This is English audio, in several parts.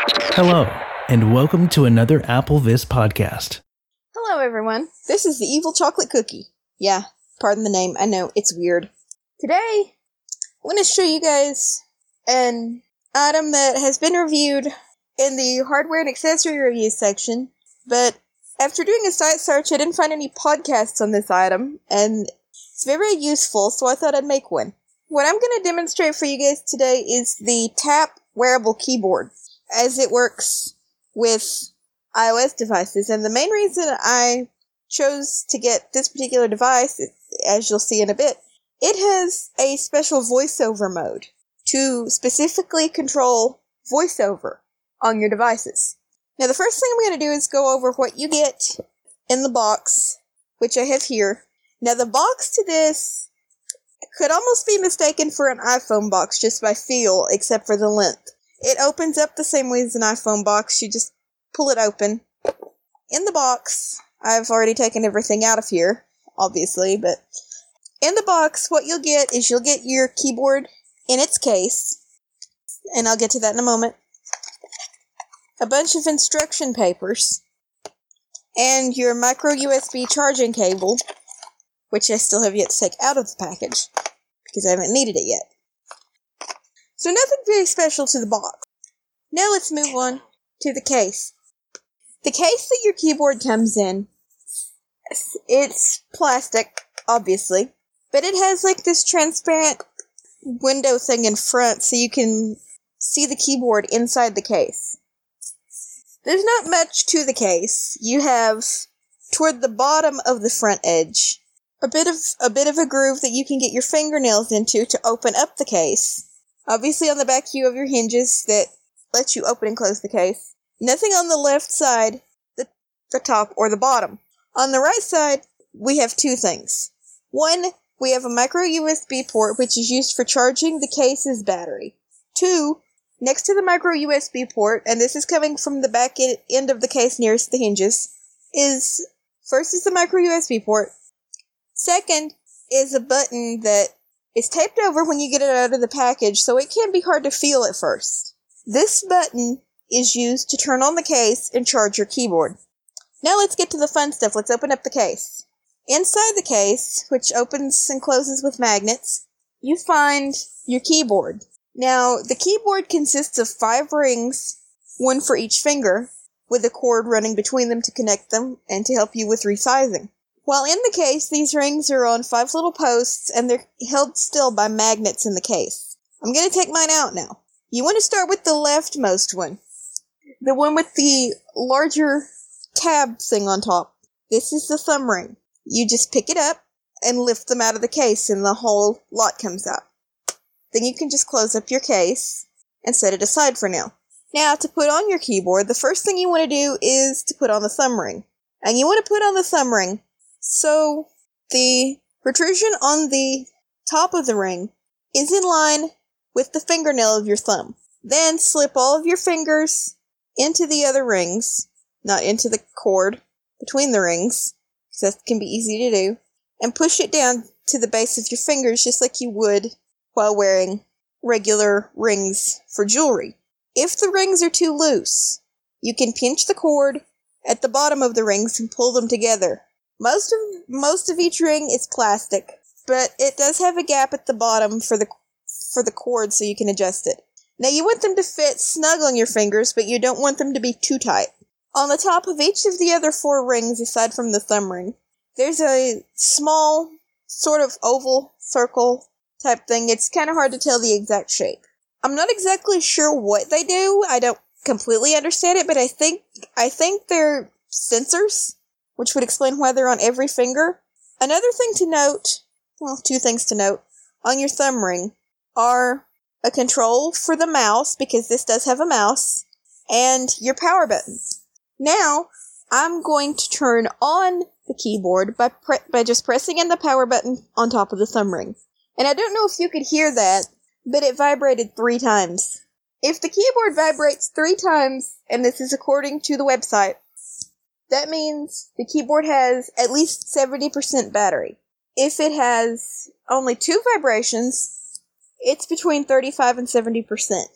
Hello, and welcome to another AppleVis podcast. Hello, everyone. This is the Evil Chocolate Cookie. Yeah, pardon the name. I know, it's weird. Today, I'm going to show you guys an item that has been reviewed in the hardware and accessory reviews section, but after doing a site search, I didn't find any podcasts on this item, and it's very useful, so I thought I'd make one. What I'm going to demonstrate for you guys today is the Tap wearable keyboard, as it works with iOS devices. And the main reason I chose to get this particular device, as you'll see in a bit, it has a special voiceover mode to specifically control voiceover on your devices. Now, the first thing I'm going to do is go over what you get in the box, which I have here. Now, the box to this could almost be mistaken for an iPhone box just by feel, except for the length. It opens up the same way as an iPhone box. You just pull it open. In the box, I've already taken everything out of here, obviously, but in the box, what you'll get is you'll get your keyboard in its case, and I'll get to that in a moment, a bunch of instruction papers, and your micro USB charging cable, which I still have yet to take out of the package, because I haven't needed it yet. So nothing very special to the box. Now let's move on to the case. The case that your keyboard comes in, it's plastic, obviously, but it has like this transparent window thing in front so you can see the keyboard inside the case. There's not much to the case. You have, toward the bottom of the front edge, a bit of a groove that you can get your fingernails into to open up the case. Obviously on the back you have your hinges that let you open and close the case. Nothing on the left side, the top, or the bottom. On the right side, we have two things. One, we have a micro USB port which is used for charging the case's battery. Two, next to the micro USB port, and this is coming from the back end of the case nearest the hinges, first is the micro USB port. Second is a button that is taped over when you get it out of the package, so it can be hard to feel at first. This button is used to turn on the case and charge your keyboard. Now let's get to the fun stuff. Let's open up the case. Inside the case, which opens and closes with magnets, you find your keyboard. Now, the keyboard consists of 5 rings, one for each finger, with a cord running between them to connect them and to help you with resizing. While in the case, these rings are on 5 little posts, and they're held still by magnets in the case. I'm going to take mine out now. You want to start with the leftmost one. The one with the larger tab thing on top. This is the thumb ring. You just pick it up and lift them out of the case, and the whole lot comes out. Then you can just close up your case and set it aside for now. Now, to put on your keyboard, the first thing you want to do is to put on the thumb ring. And you want to put on the thumb ring so the protrusion on the top of the ring is in line with the fingernail of your thumb. Then slip all of your fingers into the other rings, not into the cord between the rings, because that can be easy to do, and push it down to the base of your fingers just like you would while wearing regular rings for jewelry. If the rings are too loose, you can pinch the cord at the bottom of the rings and pull them together. Most of each ring is plastic, but it does have a gap at the bottom for the cord so you can adjust it. Now you want them to fit snug on your fingers, but you don't want them to be too tight. On the top of each of the other 4 rings, aside from the thumb ring, there's a small, sort of oval, circle type thing. It's kind of hard to tell the exact shape. I'm not exactly sure what they do. I don't completely understand it, but I think they're sensors, which would explain why they're on every finger. Another thing to note, well, 2 things to note, on your thumb ring are a control for the mouse, because this does have a mouse, and your power button. Now, I'm going to turn on the keyboard by just pressing in the power button on top of the thumb ring. And I don't know if you could hear that, but it vibrated 3 times. If the keyboard vibrates 3 times, and this is according to the website, that means the keyboard has at least 70% battery. If it has only 2 vibrations, it's between 35 and 70%.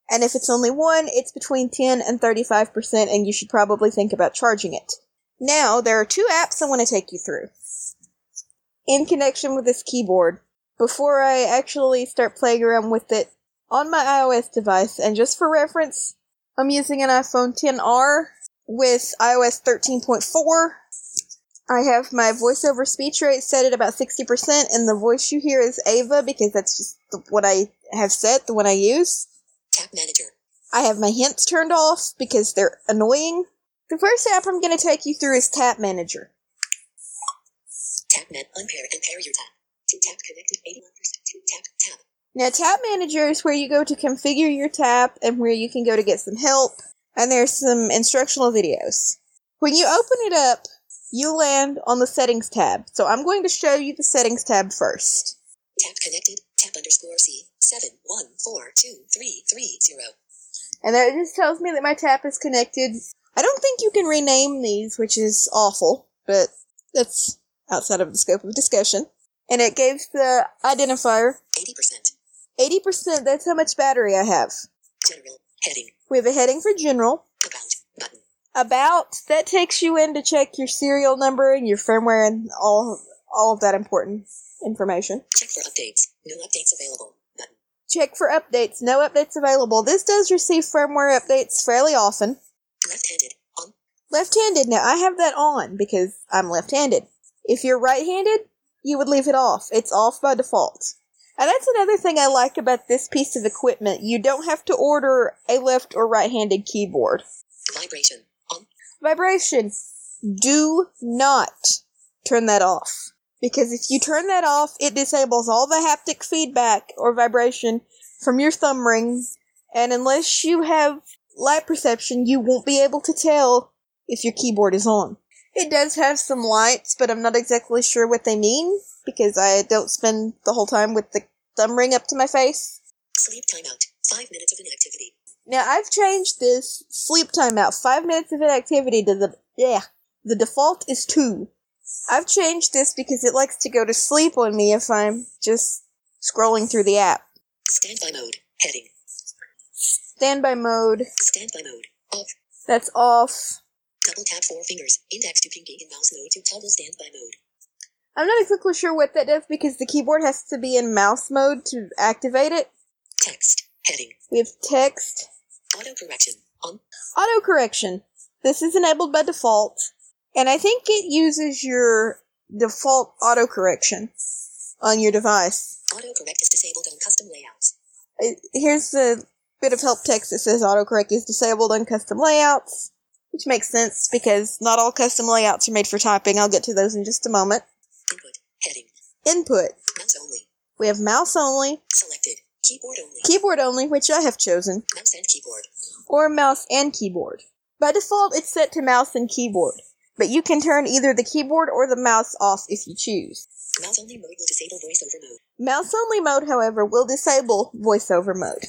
And if it's only one, it's between 10 and 35%, and you should probably think about charging it. Now, there are 2 apps I want to take you through in connection with this keyboard before I actually start playing around with it on my iOS device. And just for reference, I'm using an iPhone XR with iOS 13.4. I have my voiceover speech rate set at about 60%, and the voice you hear is Ava because that's just what I have set, the one I use. Tap Manager. I have my hints turned off because they're annoying. The first app I'm going to take you through is Tap Manager. Tap unpair and pair your tap. To tap connected 81%. To tap. Now, Tap Manager is where you go to configure your tap and where you can go to get some help, and there's some instructional videos. When you open it up, you land on the Settings tab. So I'm going to show you the Settings tab first. Tap connected. Tap _C 7142330. And that just tells me that my tap is connected. I don't think you can rename these, which is awful, but that's outside of the scope of discussion. And it gave the identifier 80%. 80%, that's how much battery I have. General. Heading. We have a heading for General. About. Button. About, that takes you in to check your serial number and your firmware and all of that important information. Check for updates. No updates available. Button. Check for updates. No updates available. This does receive firmware updates fairly often. Left-handed. On. Left-handed. Now, I have that on because I'm left-handed. If you're right-handed, you would leave it off. It's off by default. And that's another thing I like about this piece of equipment. You don't have to order a left or right-handed keyboard. Vibration. On. Vibration. Do not turn that off. Because if you turn that off, it disables all the haptic feedback or vibration from your thumb ring. And unless you have light perception, you won't be able to tell if your keyboard is on. It does have some lights, but I'm not exactly sure what they mean, because I don't spend the whole time with the thumb ring up to my face. Sleep timeout. 5 minutes of inactivity. Now, I've changed this sleep timeout. 5 minutes of inactivity to the default is 2. I've changed this because it likes to go to sleep on me if I'm just scrolling through the app. Standby mode. Heading. Standby mode. Standby mode. Off. That's off. Double tap 4 fingers. Index to pinky in mouse mode to toggle standby mode. I'm not exactly sure what that does because the keyboard has to be in mouse mode to activate it. Text. Heading. We have text. Auto correction. On. Auto correction. This is enabled by default. And I think it uses your default auto correction on your device. Autocorrect is disabled on custom layouts. Here's a bit of help text that says autocorrect is disabled on custom layouts, which makes sense because not all custom layouts are made for typing. I'll get to those in just a moment. Input. Heading. Input. Mouse only. We have mouse only. Selected. Keyboard only. Keyboard only, which I have chosen. Mouse and keyboard. Or mouse and keyboard. By default, it's set to mouse and keyboard. But you can turn either the keyboard or the mouse off if you choose. Mouse only mode will disable voiceover mode. Mouse only mode, however, will disable voiceover mode.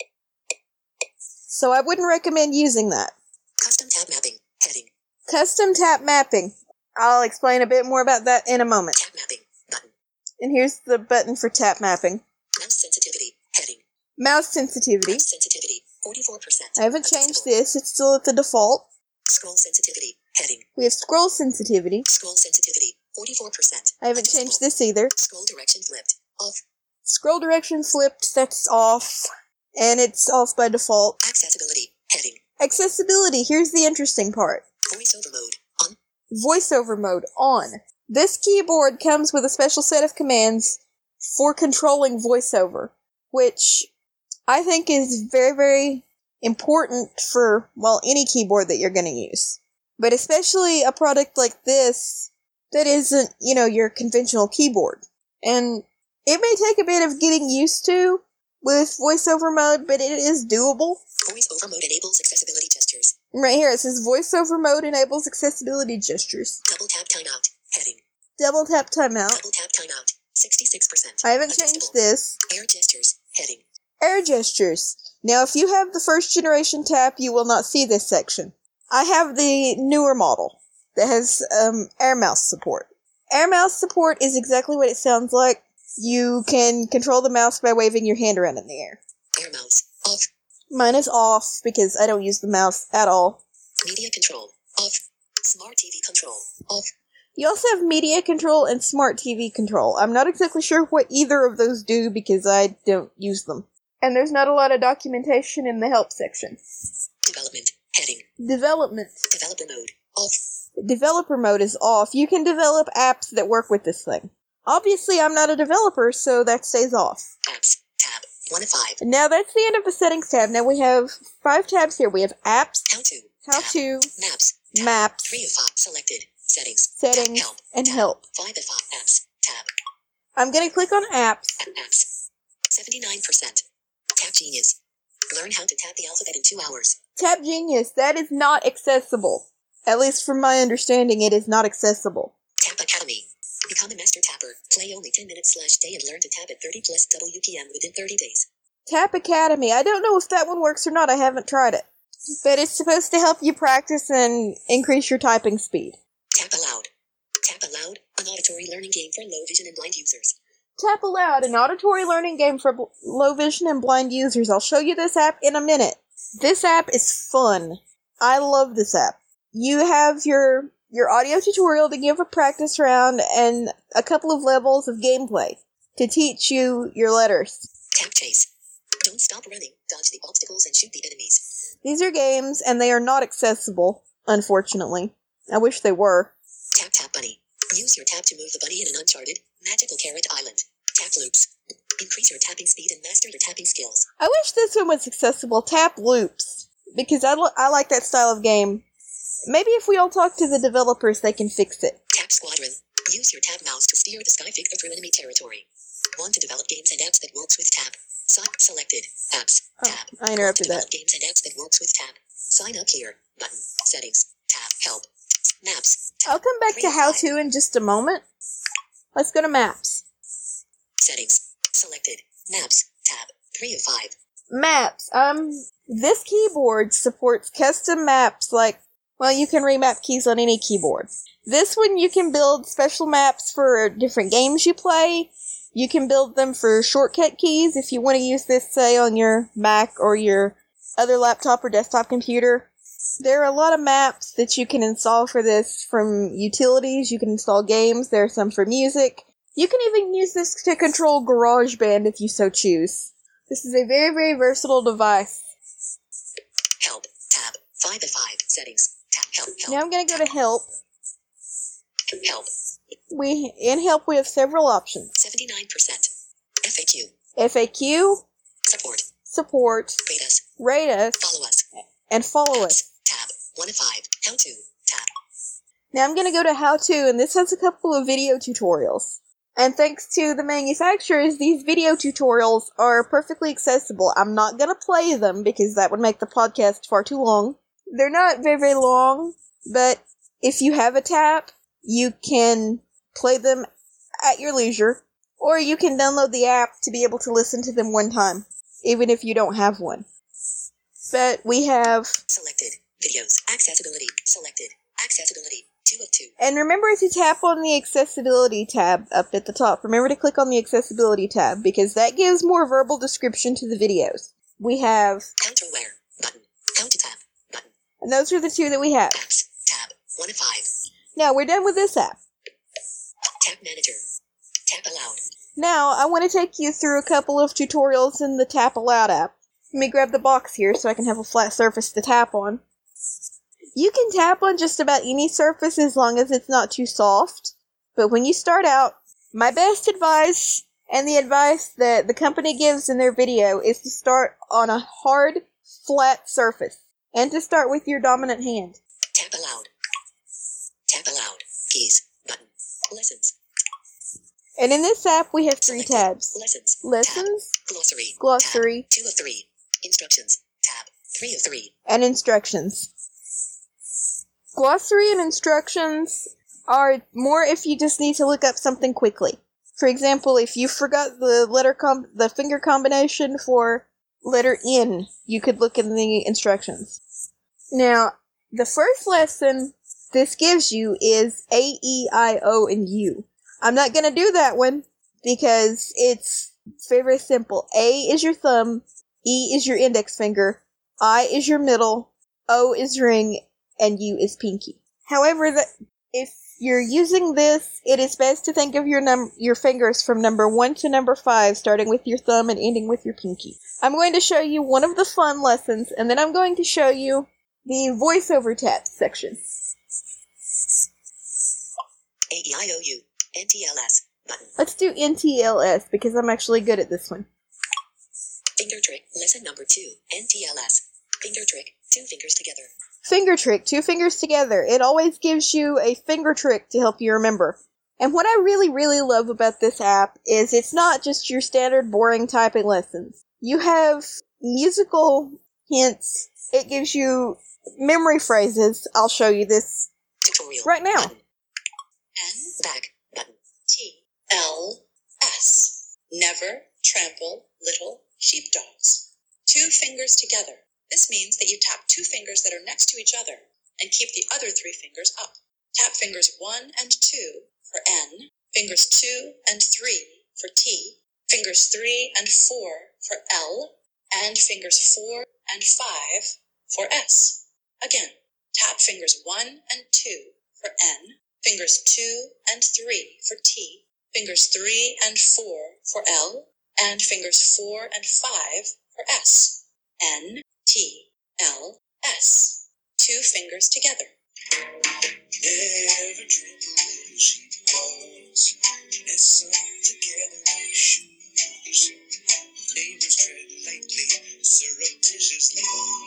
So I wouldn't recommend using that. Custom tap mapping. Heading. Custom tap mapping. I'll explain a bit more about that in a moment. Tap mapping. Button. And here's the button for tap mapping. Mouse sensitivity. Heading. Mouse sensitivity. Mouse sensitivity. 44%. I haven't changed this. It's still at the default. Scroll sensitivity. Heading. We have scroll sensitivity. Scroll sensitivity. 44%. I haven't changed this either. Scroll direction flipped. Off. Scroll direction flipped. That's off. And it's off by default. Accessibility. Heading. Accessibility. Here's the interesting part. Voiceover mode. On. Voiceover mode on. This keyboard comes with a special set of commands for controlling voiceover, which I think is very, very important for, well, any keyboard that you're going to use. But especially a product like this that isn't, your conventional keyboard. And it may take a bit of getting used to with voiceover mode, but it is doable. Voiceover mode enables accessibility gestures. Right here it says voiceover mode enables accessibility gestures. Double tap timeout. Heading. Double tap timeout. Double tap timeout. 66%. I haven't changed this. Air gestures. Heading. Air gestures. Now, if you have the first generation tap, you will not see this section. I have the newer model that has air mouse support. Air mouse support is exactly what it sounds like. You can control the mouse by waving your hand around in the air. Air mouse. Off. Mine is off because I don't use the mouse at all. Media control. Off. Smart TV control. Off. You also have media control and smart TV control. I'm not exactly sure what either of those do because I don't use them. And there's not a lot of documentation in the help section. Development. Heading. Development. Developer mode. Off. Developer mode is off. You can develop apps that work with this thing. Obviously, I'm not a developer, so that stays off. Apps. Tab. 1 of 5. Now, that's the end of the settings tab. Now, we have 5 tabs here. We have apps, How to. how Tab. to, Maps. Tab. maps, 3 of 5. Selected. Settings. settings, Help. and Tab. help. 5 of 5. Apps. Tab. I'm going to click on apps. Apps. 79%. Tab Genius. Learn how to tap the alphabet in 2 hours. Tab Genius, that is not accessible. At least from my understanding, it is not accessible. Tap Academy. Become a master tapper. Play only 10 minutes /day and learn to tap at 30 plus WPM within 30 days. Tap Academy, I don't know if that one works or not, I haven't tried it. But it's supposed to help you practice and increase your typing speed. Tap Aloud. Tap Aloud, an auditory learning game for low vision and blind users. Tap Aloud, an auditory learning game for low vision and blind users. I'll show you this app in a minute. This app is fun. I love this app. You have your audio tutorial to give a practice round and a couple of levels of gameplay to teach you your letters. Tap Chase. Don't stop running, dodge the obstacles and shoot the enemies. These are games, and they are not accessible, unfortunately. I wish they were. Tap Tap Bunny. Use your tap to move the bunny in an uncharted, magical carrot island. Tap Loops. Increase your tapping speed and master your tapping skills. I wish this one was accessible. Tap Loops. Because I like that style of game. Maybe if we all talk to the developers, they can fix it. Tap Squadron. Use your tab mouse to steer the sky figure through enemy territory. Want to develop games and apps that works with tab? Selected. Apps. Tab. I interrupted Want to develop that. games and apps that works with tab? Sign up here. Button. Settings. Tab. Help. Maps. Tab. I'll come back to how to in just a moment. Let's go to maps. Settings. Selected. Maps. Tab. 3 of 5. Maps. This keyboard supports custom maps like, well, you can remap keys on any keyboard. This one you can build special maps for different games you play. You can build them for shortcut keys if you want to use this, say, on your Mac or your other laptop or desktop computer. There are a lot of maps that you can install for this from utilities. You can install games. There are some for music. You can even use this to control GarageBand if you so choose. This is a very, very versatile device. Help. Tab. 5 of 5. Settings. Tab. Help. Help. Now I'm going to go to Help. Help. In Help we have several options. 79%. FAQ. FAQ, Support. support, Rate us. rate us, Follow us. and follow us. Tab. 1 of 5. How to. Tab. Now I'm going to go to How To, and this has a couple of video tutorials. And thanks to the manufacturers, these video tutorials are perfectly accessible. I'm not going to play them because that would make the podcast far too long. They're not very, very long, but if you have a tap, you can play them at your leisure, or you can download the app to be able to listen to them one time, even if you don't have one. But we have... Selected. Videos. Accessibility. Selected. Accessibility. 2 of 2. And remember to tap on the Accessibility tab up at the top. Remember to click on the Accessibility tab, because that gives more verbal description to the videos. We have... Counterware. Button. How to tap. Button. And those are the two that we have. Apps. Tab. 1 of 5. Now, we're done with this app. Tap Manager. Tap Aloud. Now, I want to take you through a couple of tutorials in the Tap Aloud app. Let me grab the box here so I can have a flat surface to tap on. You can tap on just about any surface as long as it's not too soft. But when you start out, my best advice, and the advice that the company gives in their video, is to start on a hard, flat surface. And to start with your dominant hand. Tap Aloud. Tap Aloud. Keys. Button. Lessons. And in this app, we have 3 Selected. tabs. Lessons. Lessons, Tab. Glossary. Glossary. Tab. 2 of 3. Instructions. Tab. 3 of 3. and instructions. Glossary and instructions are more if you just need to look up something quickly. For example, if you forgot the finger combination for letter N, you could look in the instructions. Now, the first lesson this gives you is A, E, I, O, and U. I'm not going to do that one because it's very, very simple. A is your thumb, E is your index finger, I is your middle, O is ring, and U is pinky. However, if you're using this, it is best to think of your fingers from number 1 to number 5, starting with your thumb and ending with your pinky. I'm going to show you one of the fun lessons, and then I'm going to show you the voiceover tap section. A-E-I-O-U. NTLS. Button. Let's do NTLS, because I'm actually good at this one. Finger trick. Lesson number 2. NTLS. Finger trick. 2 fingers together. Finger trick, 2 fingers together. It always gives you a finger trick to help you remember. And what I really, really love about this app is it's not just your standard boring typing lessons. You have musical hints. It gives you memory phrases. I'll show you this Tutorial. right now. Button. N. Back. Button. T-L-S. Never trample little sheepdogs. 2 fingers together. This means that you tap 2 fingers that are next to each other and keep the other 3 fingers up. Tap fingers 1 and 2 for N, fingers 2 and 3 for T, fingers 3 and 4 for L, and fingers 4 and 5 for S. Again, tap fingers 1 and 2 for N, fingers 2 and 3 for T, fingers 3 and 4 for L, and fingers 4 and 5 for S. N, T, L, S. 2 fingers together. Never trample sheepdogs. Let's all together make shoes. Neighbors tread lightly, surreptitiously.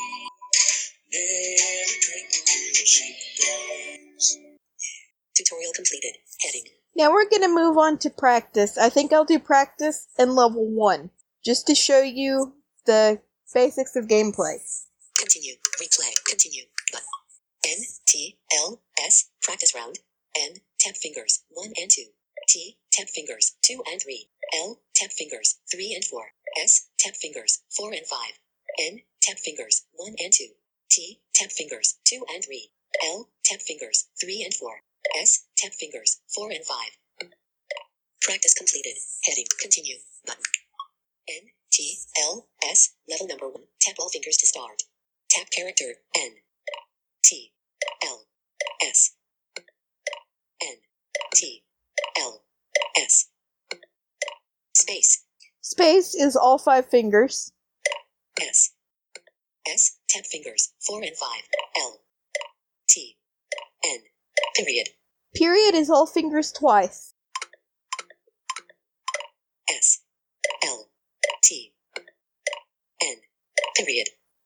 Never trample sheepdogs. Tutorial completed. Heading. Now we're going to move on to practice. I think I'll do practice in level 1, just to show you the basics of gameplay. Continue. Replay. Continue. Button. N, T, L, S. Practice round. N. Tap fingers 1 and 2. T. Tap fingers 2 and 3. L. Tap fingers 3 and 4. S. Tap fingers 4 and 5. N. Tap fingers 1 and 2. T. Tap fingers 2 and 3. L. Tap fingers 3 and 4. S. Tap fingers 4 and 5. Practice completed. Heading. Continue. Button. N. T, L, S, level number 1. Tap all fingers to start. Tap character N, T, L, S, N, T, L, S. Space. Space is all 5 fingers. S. S, tap fingers 4 and 5. L, T, N, period. Period is all fingers twice. S, L, T, N, period.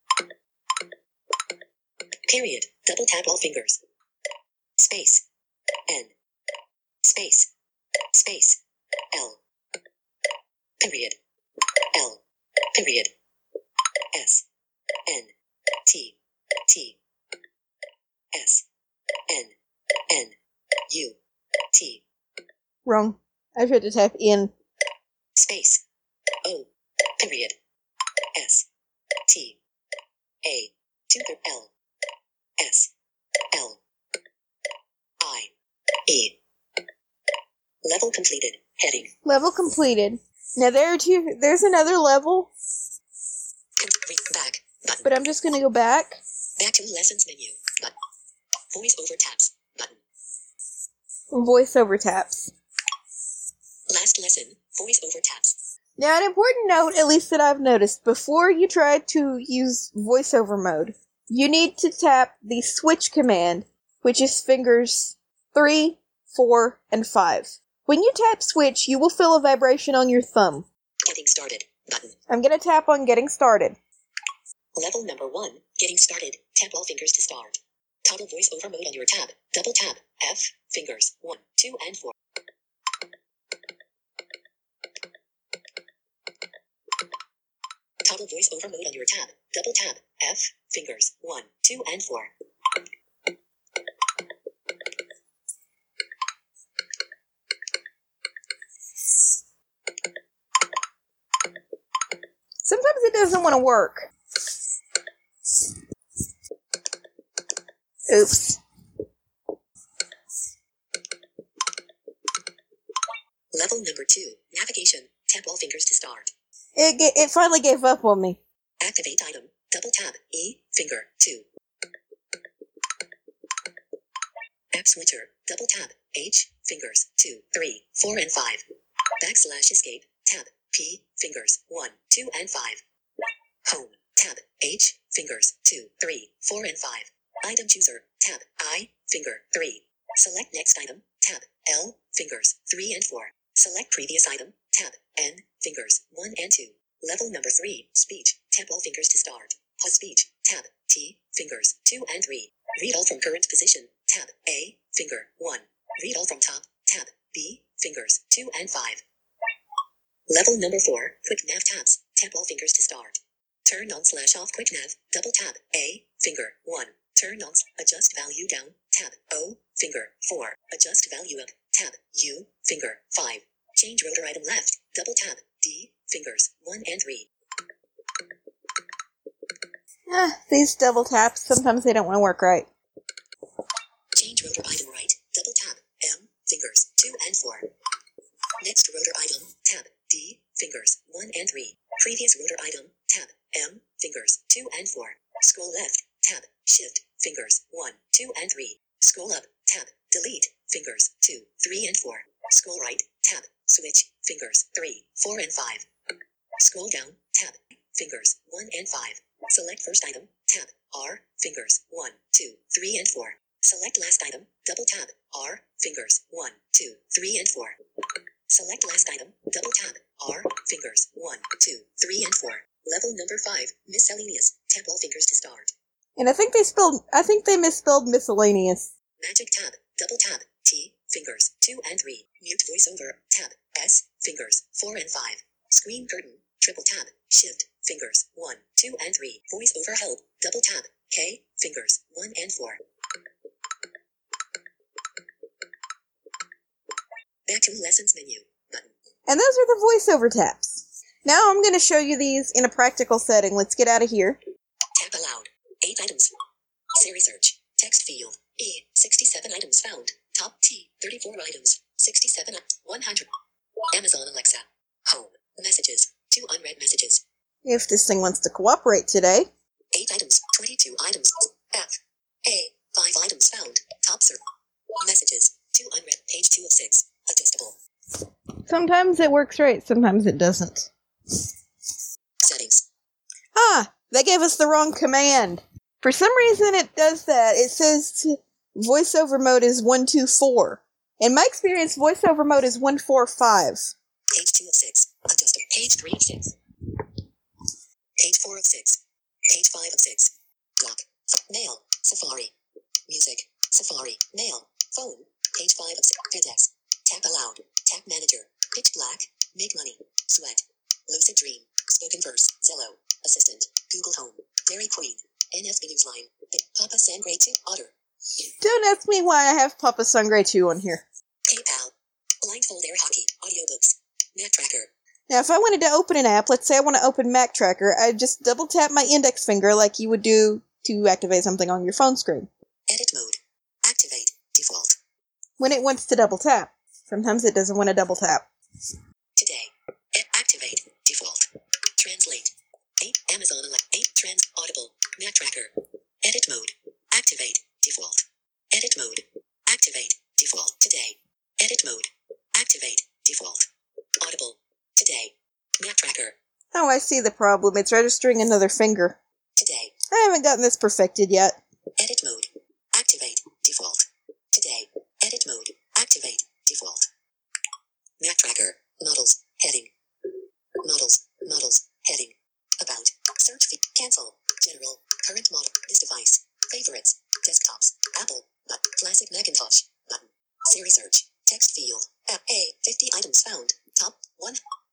Period. Double tap all fingers. Space. N. Space. Space. L. Period. L. Period. S. N. T. T. S. N. N. U. T. Wrong. I tried to type in. Space. O. Period. S. T. A. To the L. S. L. I. E. Level completed. Heading. Level completed. Now there's another level, Back. Button. but I'm just gonna go back. Back to lessons menu. Button. Voice over tabs. Button. Voiceover taps. Last lesson. Voice over tabs. Now, an important note, at least that I've noticed, before you try to use voiceover mode, you need to tap the switch command, which is fingers 3, 4, and 5. When you tap switch, you will feel a vibration on your thumb. Getting started. Button. I'm gonna tap on getting started. Level number 1. Getting started. Tap all fingers to start. Toggle voice over mode on your tab. Double tap. F. Fingers 1, 2, and 4. Toggle voice over mode on your tab. Double tap. F. Fingers 1, 2, and 4. Sometimes it doesn't want to work. Oops. Level number 2. Navigation. Tap all fingers to start. It finally gave up on me. Activate item. Double tap. E. Finger. 2. App switcher. Double tap. H. Fingers. 2, 3, 4, and 5. Backslash escape. Tab. P. Fingers. 1, 2, and 5. Home. Tab. H. Fingers. 2, 3, 4, and 5. Item chooser. Tab. I. Finger. 3. Select next item. Tab. L. Fingers. 3 and 4. Select previous item. Tab. N. Fingers. 1 and 2. Level number 3. Speech. Tap all fingers to start. Pause speech. Tab. T. Fingers. 2 and 3. Read all from current position. Tab. A. Finger. 1. Read all from top. Tab. B. Fingers. 2 and 5. Level number 4. Quick nav tabs. Tap all fingers to start. Turn on / off quick nav. Double tab. A. Finger. 1. Turn on. Adjust value down. Tab. O. Finger. 4. Adjust value up. Tab. U. Finger. 5. Change rotor item left. Double tab. D. Fingers. 1 and 3. These double taps, sometimes they don't want to work right. Change rotor item right. Double tab. M. Fingers. 2 and 4. Next rotor item. Tab. D. Fingers. 1 and 3. Previous rotor item. Tab. M. Fingers. 2 and 4. Scroll left. Tab. Shift. Fingers. 1, 2 and 3. Scroll up. Tab. Delete. Fingers. 2, 3 and 4. Scroll right. Tab. Switch. Fingers. 3, 4 and 5. Scroll down. Tab. Fingers. 1 and 5. Select first item. Tab. R. Fingers. 1, 2, 3 and 4. Select last item. Double tab. R. Fingers. 1, 2, 3 and 4. Select last item. Double tab. R. Fingers. 1, 2, 3 and 4. Level number 5. Miscellaneous. Tap all fingers to start. And I think they misspelled miscellaneous. Magic tab. Double tab. T. Fingers. 2 and 3. Mute voiceover. Tab. S. Fingers. 4 and 5. Screen curtain. Triple tab. Shift. Fingers. 1, 2 and 3. Voiceover help. Double tab. K. Fingers. 1 and 4. Back to lessons menu. Button. And those are the voiceover taps. Now I'm going to show you these in a practical setting. Let's get out of here. Tap aloud. 8 items. Siri search. Text field. E. 67 items found. Top T. 34 items. 67 100. Amazon Alexa. Home. Messages. 2 unread messages. If this thing wants to cooperate today. 8 items. 22 items. F. A. 5 items found. Top search. Messages. 2 unread. Page 2 of 6. Adjustable. Sometimes it works right, sometimes it doesn't. Settings. They gave us the wrong command. For some reason it does that. It says voiceover mode is 124. In my experience, voiceover mode is 145. Page 2 of 6. Adjustable. Page 3 of 6. Page 4 of 6. Page 5 of 6. Clock. Mail. Safari. Music. Safari. Mail. Phone. Page 5 of 6. FedEx. Tap aloud. Tap manager. Pitch black. Make money. Sweat. Lucid dream. Spoken verse. Zello. Assistant. Google Home. Dairy Queen. NFB Newsline. Papa Sangre 2. Otter. Don't ask me why I have Papa Sangre 2 on here. PayPal. Blindfold Air Hockey. Audiobooks. Mac Tracker. Now, if I wanted to open an app, let's say I want to open Mac Tracker, I'd just double tap my index finger like you would do to activate something on your phone screen. Edit mode. Activate. Default. When it wants to double tap. Sometimes it doesn't want to double tap. Today. Activate. Default. Translate. 8. Amazon Alexa. 8. Audible. Mac Tracker. Edit mode. Activate. Default. Edit mode. Activate. Default. Today. Edit mode. Activate. Default. Audible. Today. Mac Tracker. Oh, I see the problem. It's registering another finger. Today. I haven't gotten this perfected yet. Edit mode. Activate. Default. Today. Edit mode. Activate. Default. Mac Tracker. Models. Heading. Models. Models. Heading. About. Search feed. Cancel. General. Current model. This device. Favorites. Desktops. Apple. Classic Macintosh. Button. Siri search. Text field. A. 50 items found. Top 1.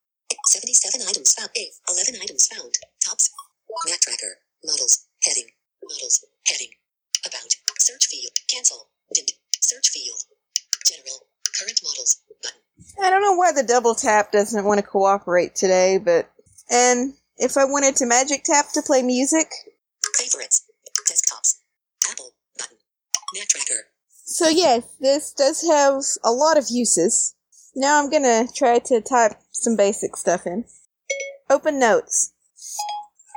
77 items found. A. 11 items found. Tops. Mac Tracker. Models. Heading. Models. Heading. About. Search field. Cancel. Dimmed. Search field. General. Current models. Button. I don't know why the double tap doesn't want to cooperate today, but... And if I wanted to magic tap to play music... Favorites. Desktops. Apple. Button. Mac Tracker. So yes, this does have a lot of uses. Now I'm gonna try to type some basic stuff in. Open notes.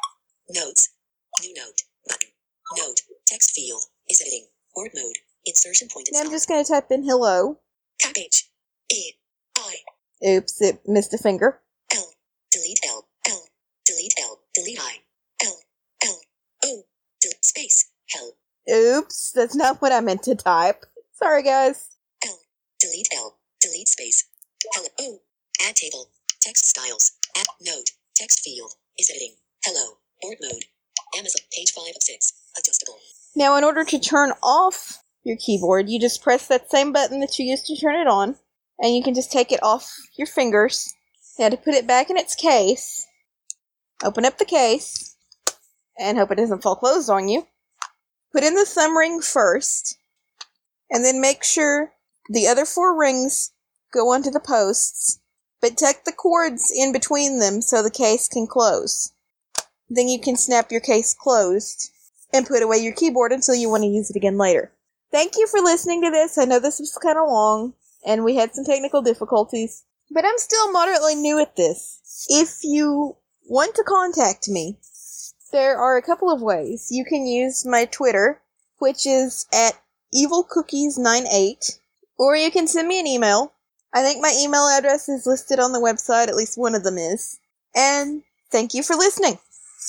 Notes. New note. Button. Note. Text field. Is editing. Word mode. Insertion point. Now I'm just going to type in hello. Cap H. E. I. Oops, it missed a finger. L. Delete L. L. Delete L. Delete I. L. L. O. Delete space. Hell. Oops, that's not what I meant to type. Sorry, guys. L. Delete L. Delete space. Hello. O. Add table. Text styles. Add note. Text field. Is editing. Hello. Board mode. Amazon. Page 5 of 6. Adjustable. Now, in order to turn off your keyboard, you just press that same button that you used to turn it on, and you can just take it off your fingers. Now, to put it back in its case, open up the case, and hope it doesn't fall closed on you. Put in the thumb ring first, and then make sure the other 4 rings go onto the posts, but tuck the cords in between them so the case can close. Then you can snap your case closed and put away your keyboard until you want to use it again later. Thank you for listening to this. I know this was kind of long, and we had some technical difficulties, but I'm still moderately new at this. If you want to contact me, there are a couple of ways. You can use my Twitter, which is at evilcookies98, or you can send me an email. I think my email address is listed on the website, at least one of them is. And thank you for listening.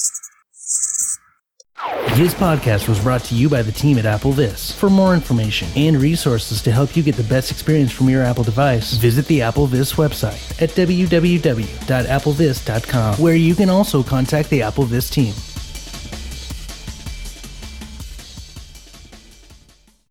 This podcast was brought to you by the team at AppleVis. For more information and resources to help you get the best experience from your Apple device, visit the AppleVis website at www.applevis.com, where you can also contact the AppleVis team.